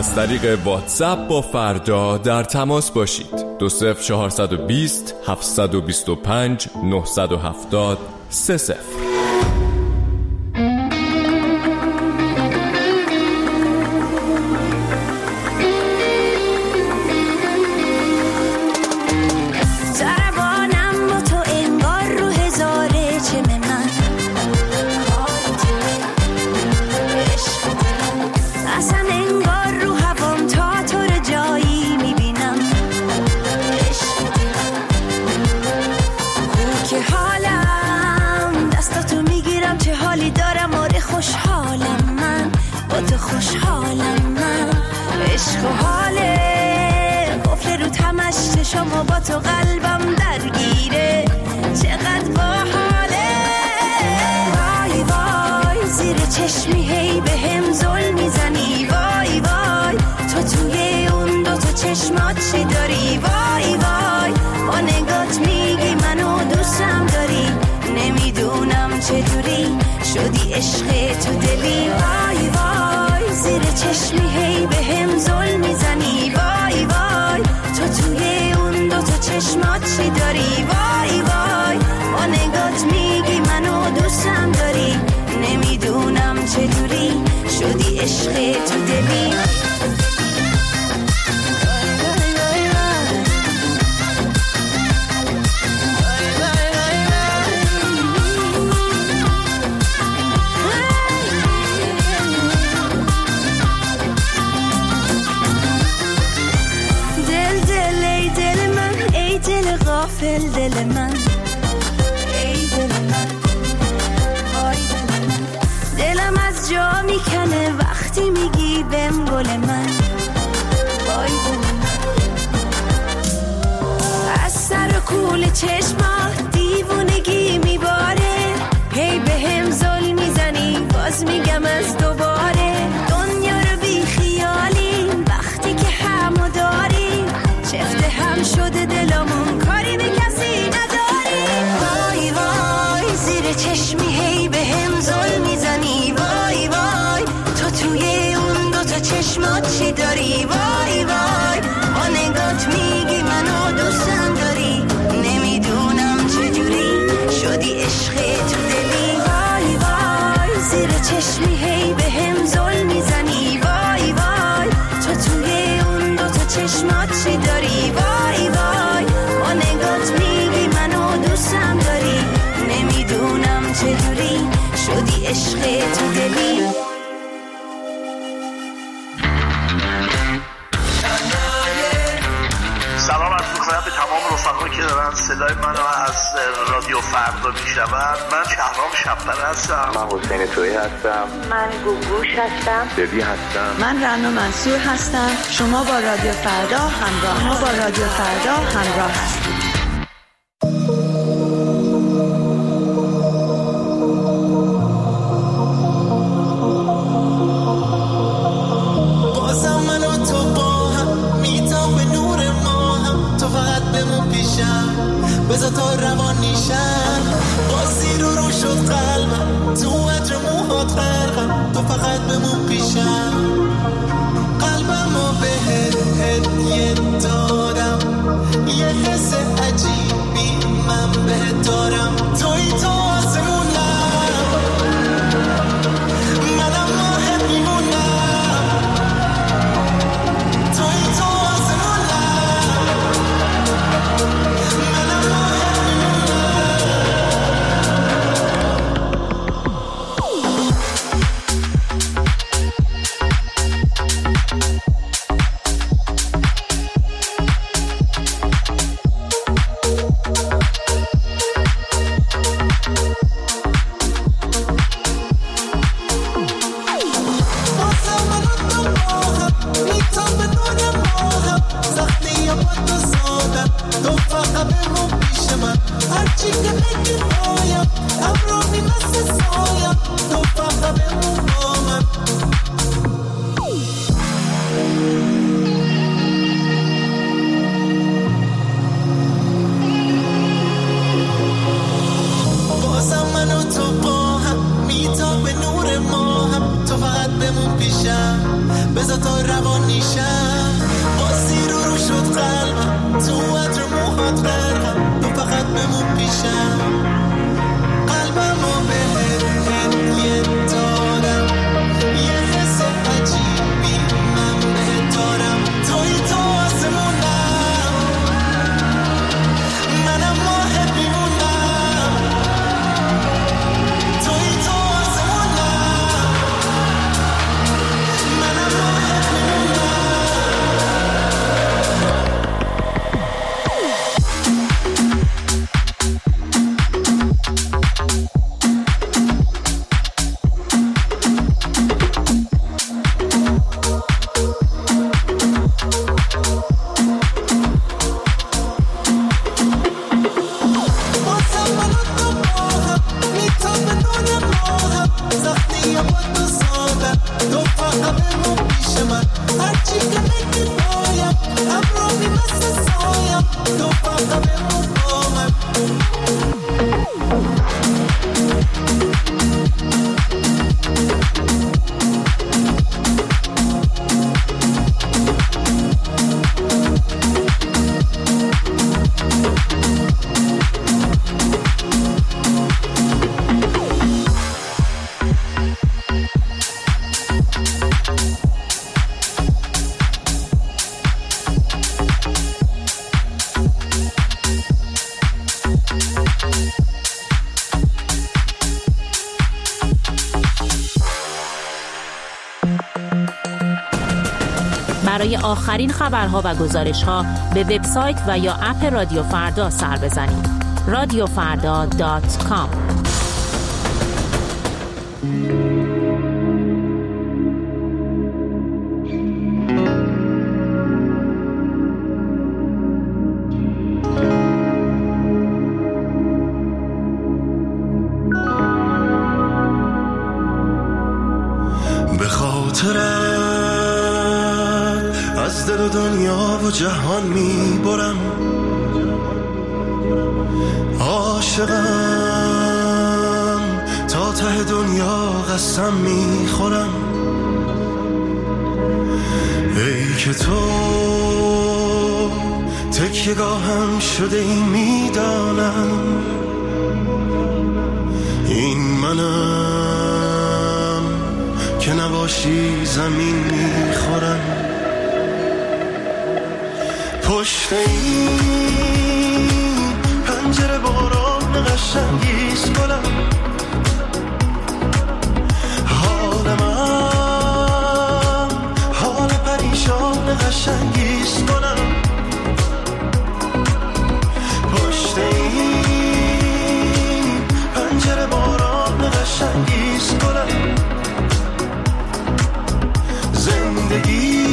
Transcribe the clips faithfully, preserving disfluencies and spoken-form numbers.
از طریق واتساپ با فردا در تماس باشید. دو صفر چهارصد و بیست هفتصد و بیست و پنج نهصد و هفتاد سه صفر. خوشحالم من، عشق و حاله قفل رو تمش چشم با تو قلبم درگیره، چقدر باحاله. وای وای زیر چشمی هی به هم زل میزنی، وای وای تو توی اون دو تا چشمات چی داری، وای وای با نگات میگی منو دوستم داری، نمیدونم چجوری شدی عشق تو دلی. وای وای زیر چشمی هی به هم زل میزنی، وای وای تو توی اون دو تا چشمات چی داری، وای وای با نگات میگی منو دوستم داری، نمیدونم چجوری شدی عشق تو دلی. غافل دل من، ای دل من، وای دل من، دلم از جا میکنه وقتی میگی بهم گل من، وای دل من، از سر و کول چشمات دیوونگی میباره، هی بهم زل میزنی باز میگم از دوباره، دنیا رو بی خیالی وقتی که همو داری، چفت هم شده دلمون کاری به کسی نداری، وای وای زیر چشمی هی به هم زل میزنی، وای وای تو توی اون دو تا چشمات چی داری، وای وای با نگات میگی منو دوستم داری، نمیدونم چجوری شدی عشق تو دلی. وای وای زیر چشمی هی به هم زل میزنی، وای وای تو توی اون دو تا چشمات چی داری، وای وای با نگات میگی منو دوستم داری، نمیدونم چجوری شدی عشق تو دلی. سلام عرض می‌کنم به تمام رفقایی که دارن صدای منو از رادیو فردا میشنون. من شهرام شب‌پره هستم. من حسین تویی هستم. من گوگوش هستم. ببی هستم. من رنا منصور هستم. شما با رادیو فردا همراه شما با رادیو فردا همراه هستید. بذار تا روان نیشم بازی رو رو شد قلبم، تو عطر موهات غرقم، تو فقط بمون پیشم، قلبم رو بهت هدیه دادم، یه حس عجیبی من بهت دارم، توی تو آسمونم، منم راحت میمونم، توی تو واسه تو روانیشم، بازی رو رو شد قلبم، تو عطر موهات غرقم، تو فقط بمون پیشم. قلبم رو بهت هدیه دارم، یه حس عجیبی من بهت دارم. توی تو آسمونم، منم ماه بیمونم. توی تو آسمونم، منم ماه بیمونم. برای آخرین خبرها و گزارش‌ها به وبسایت و یا اپ رادیو فردا سر بزنید. رادیو فردا دات کام. به خاطرت از دل و دنیا و جهان میبرم، عاشقم تا ته دنیا قسم میخورم. ای که تو تکیه‌گاهم شده ای میدانم، این منم که نباشی زمین میخورم. پشت این پنجره باران قشنگیست گلم، حال من حال پریشان قشنگیست گلم. پشت این پنجره باران قشنگیست گلم. زندگی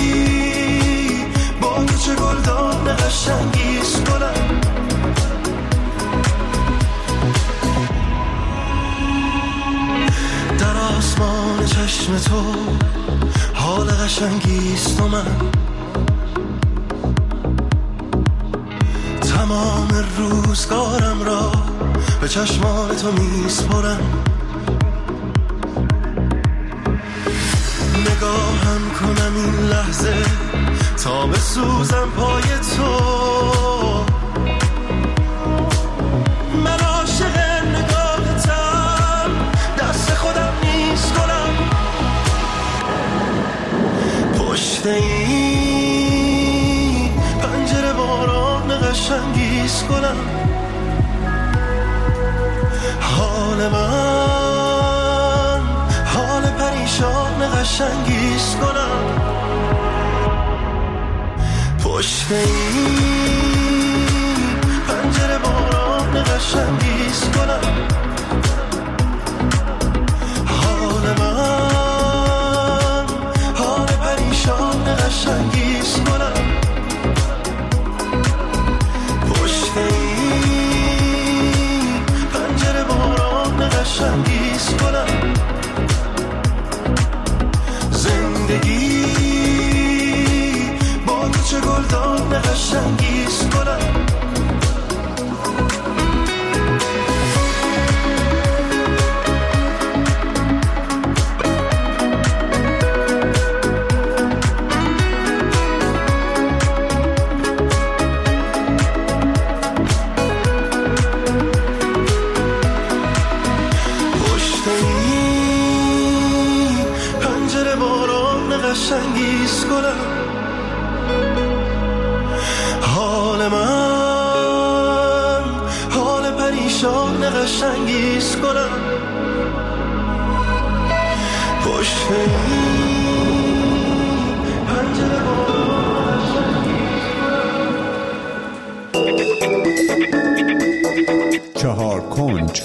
با تو چه گلدان قشنگیست گلم. در آسمان چشم تو حال قشنگیست و من تمام روزگارم را به چشمان تو میسپرم. نگاهم کنم این لحظه تا بسوزم پای تو، من عاشق نگاهتم، دست خودم نیست گلم. پشت این پنجره باران قشنگیست گلم، حال من حال پریشان قشنگیست گلم. پشت این پنجره باران قشنگیست گلم، حال من حال پریشان قشنگیست گلم. پشت این پنجره باران قشنگیست گلم. زندگی با تو چه گلدان قشنگی این پنجره باران قشنگیست گلم، حال من حال پریشان قشنگیست گلم، پشت این پنجره باران قشنگیست. چهار کنج.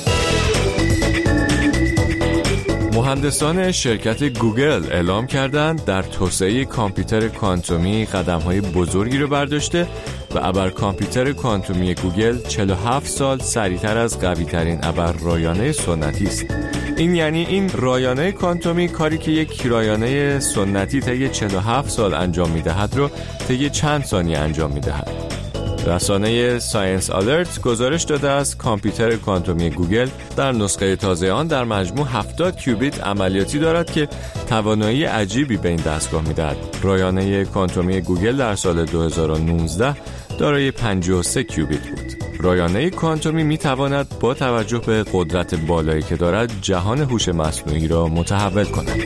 مهندسان شرکت گوگل اعلام کردند در توسعه کامپیوتر کوانتومی قدم‌های بزرگی رو برداشته و ابر کامپیوتر کوانتومی گوگل چهل و هفت سال سریعتر از قوی‌ترین ابر رایانه سنتی است. این یعنی این رایانه کوانتومی کاری که یک رایانه سنتی طی چهل و هفت سال انجام می‌دهد رو طی چند ثانیه انجام می‌دهد. رسانه ساینس آلرت گزارش داده است کامپیوتر کوانتومی گوگل در نسخه تازه آن در مجموع هفتاد کیوبیت عملیاتی دارد که توانایی عجیبی به این دستگاه می‌دهد. رایانه کوانتومی گوگل در سال دو هزار و نوزده دارای پنجاه و سه کیوبیت بود. رایانه کوانتومی می‌تواند با توجه به قدرت بالایی که دارد جهان هوش مصنوعی را متحول کند.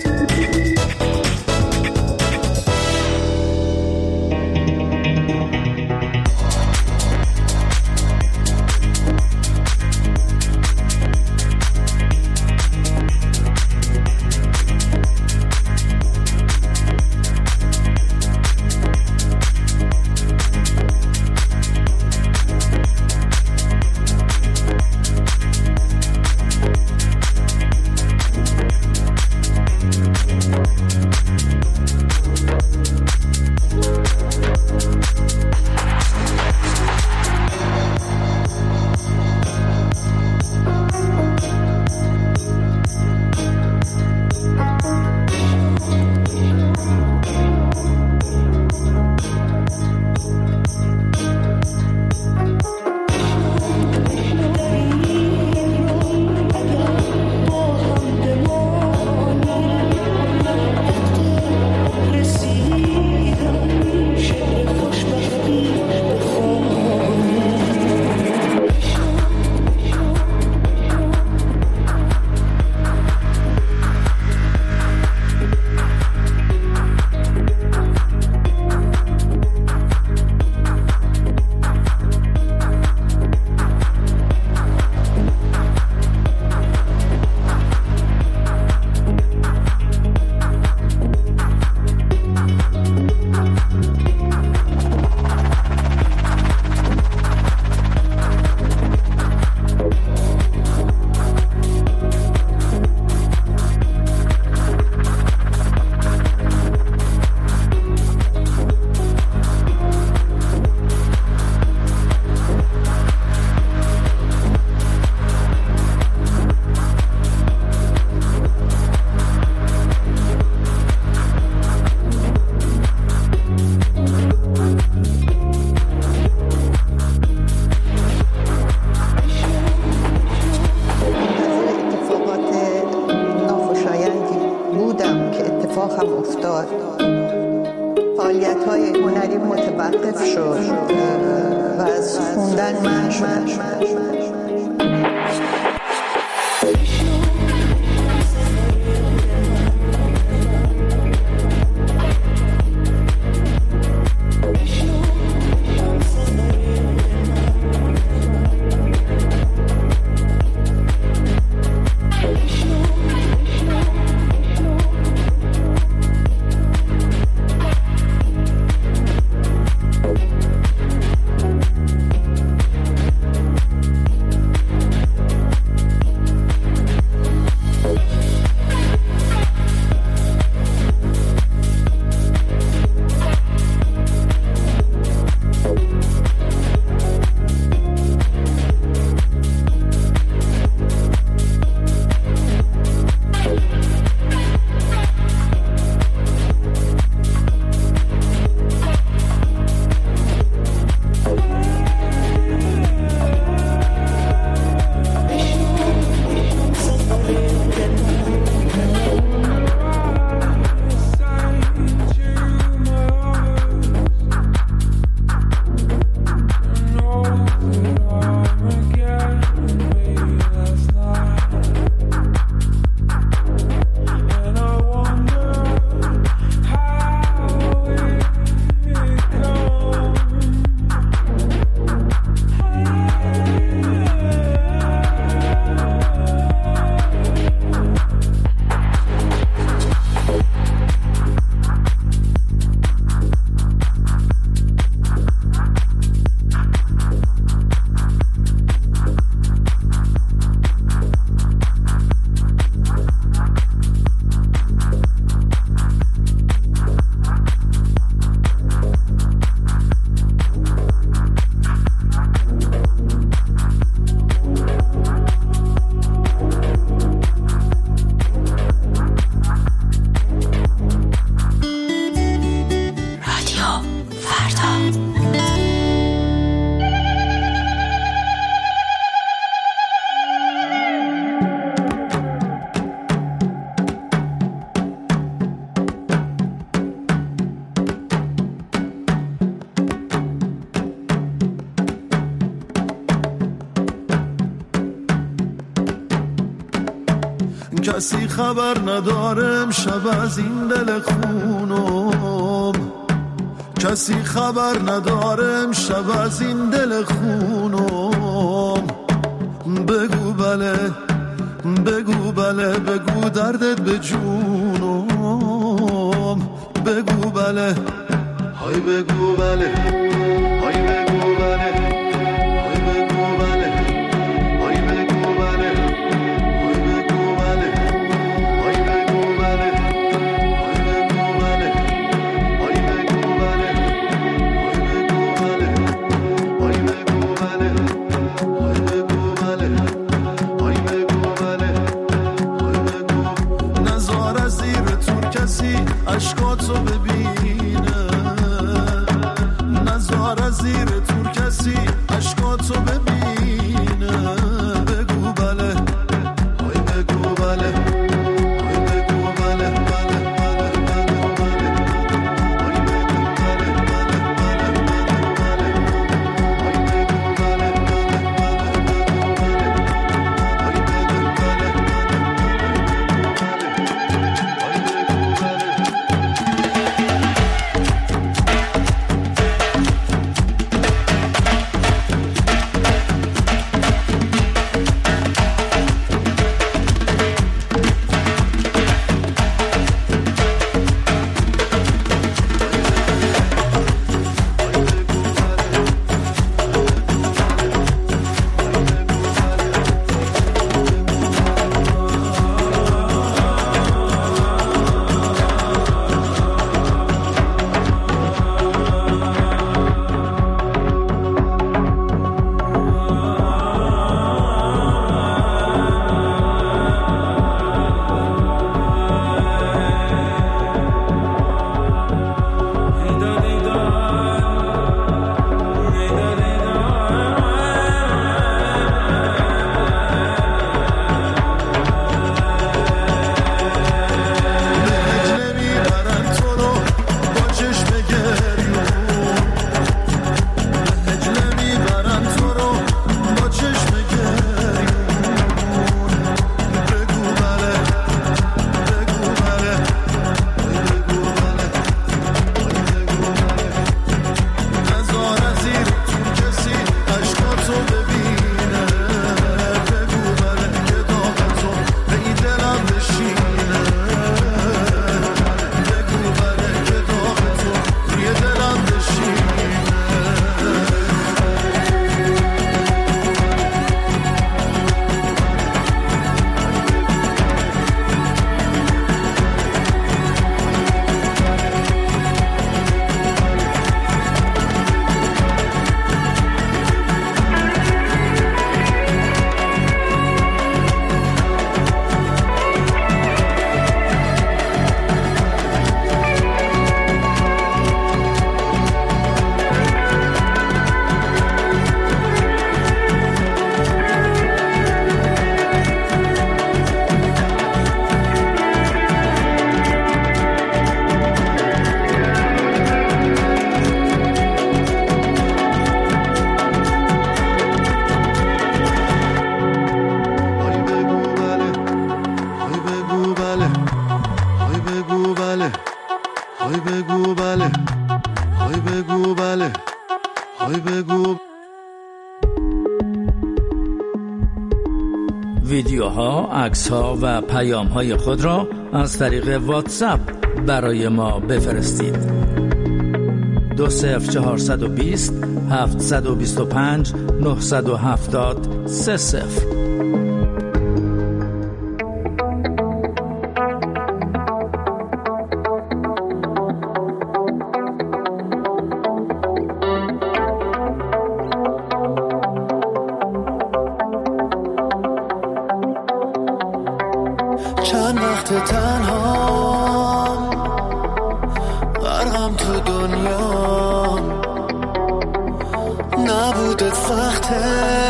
فعالیت‌های هنری متوقف شد و از خوندن منع شد. کسی خبر ندارم شب از این دل خونم، کسی خبر ندارم شب از این دل خونم. بگو بله بگو بله بگو دردت به جونم، بگو بله های بگو بله های بگو بله های بگو بله های بگو بله های بگو بله های بگو بله های بگو بله های بگو بله های بگو بله های بگو بله های بگو بله های بگو. نزار از زیر تور کسی اشکاتو ببینه، نزار از زیر تور کسی اشکاتو ببینه. بگو بله های بگو بله های بگو بله بله بله بله بله های بگو بله بله بله بله های بگو بله بله های بگو بله های بگو بله. ویدیوها، عکس‌ها و پیام‌های خود را از طریق واتساپ برای ما بفرستید. دو صفر چهارصد و بیست هفتصد و بیست و پنج نهصد و هفتاد سه صفر. چند وقت تنهام غرقم تو دنیا، نبودت سخته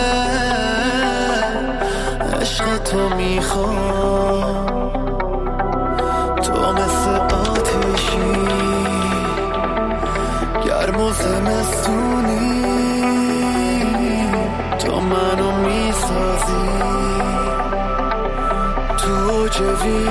عشق تو میخوام، تو مثل آتشی گرم و زمستونی، تو منو میسازی تو اوج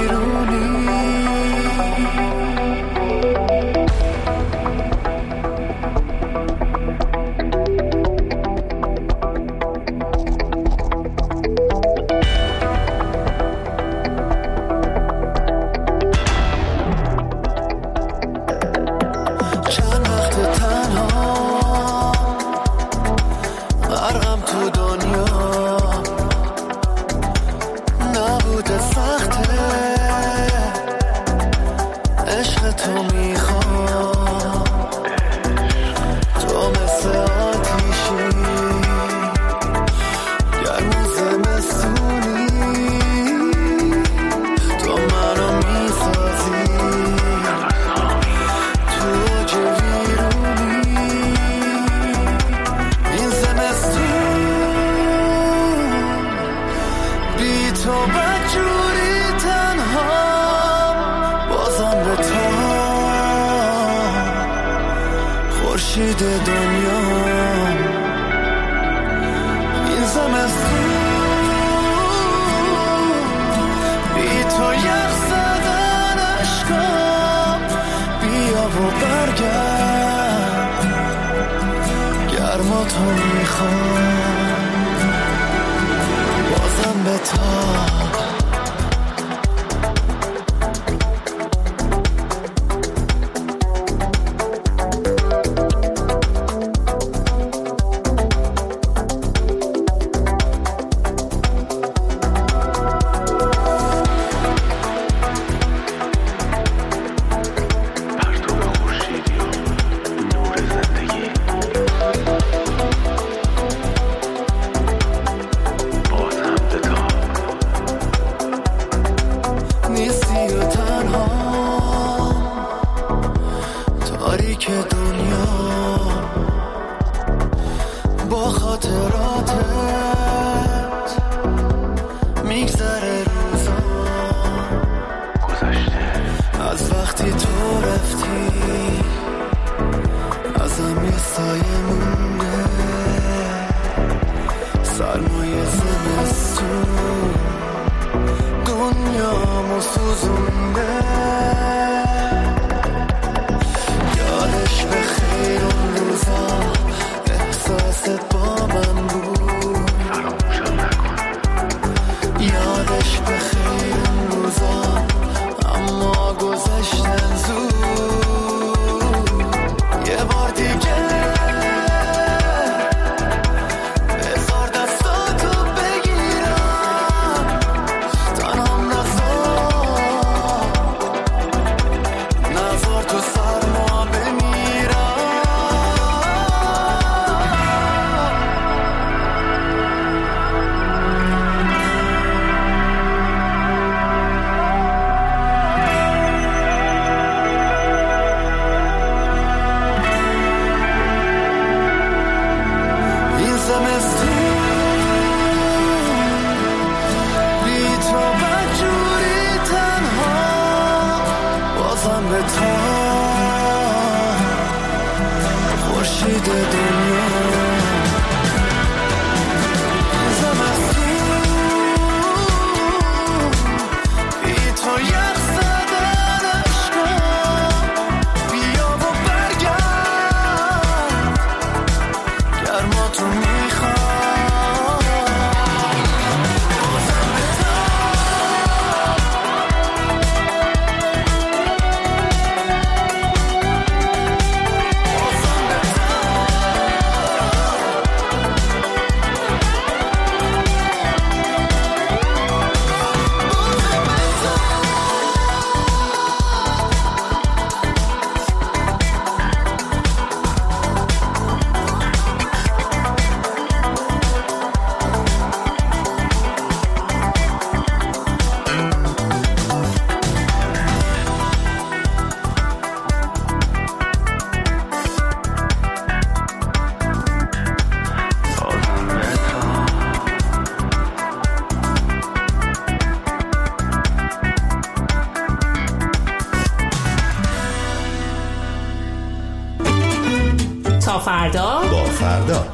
تا فردا با فردا.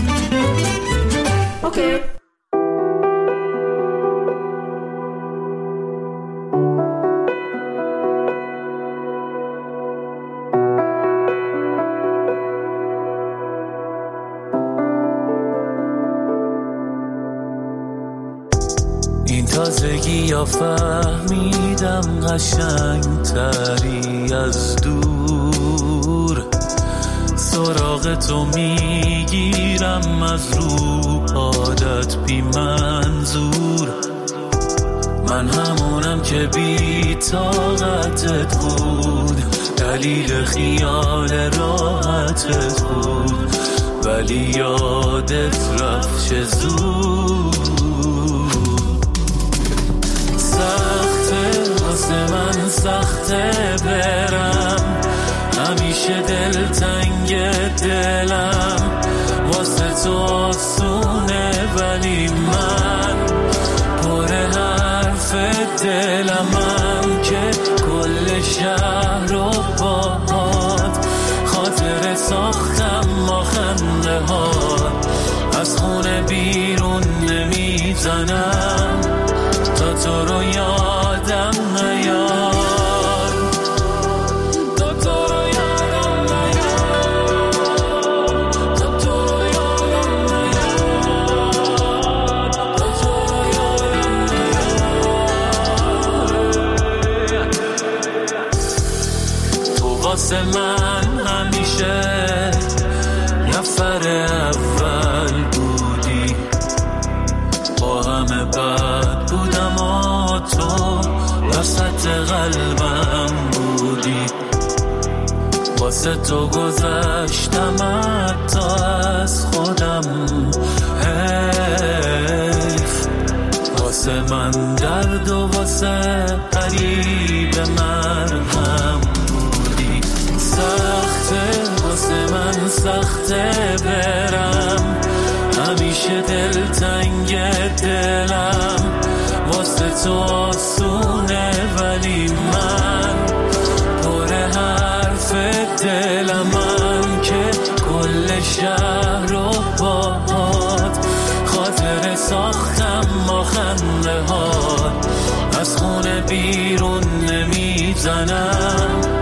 اوکی. بیا فهمیدم قشنگ تری از دور، سراغ تو میگیرم از رو عادت بی منظور. من همونم که بی طاقتت بود، دلیل خیال راحتت بود، ولی یادت رفت چه زود. سخته واسه من سخته برم، همیشه دل تنگ دلم، واسه تو آسونه ولی من پر حرف دلمم که کل شهر رو باهات خاطر ساختم ما خنده ها، از خونه بیرون نمیزنم تا تو رو یادم نیاد. واسه من همیشه نفر اول بودی، با همه بد بودم و تو وسط قلبم بودی. واسه تو گذشتم حتی از خودم، حیف. واسه من درد و واسه قریب مرهم، سخته واسه من سخته برم، همیشه دل تنگ دلم، واسه تو آسونه ولی من پر حرف دلمم که کل شهر رو باهات خاطر ساختم ما خنده ها، از خونه بیرون نمیزنم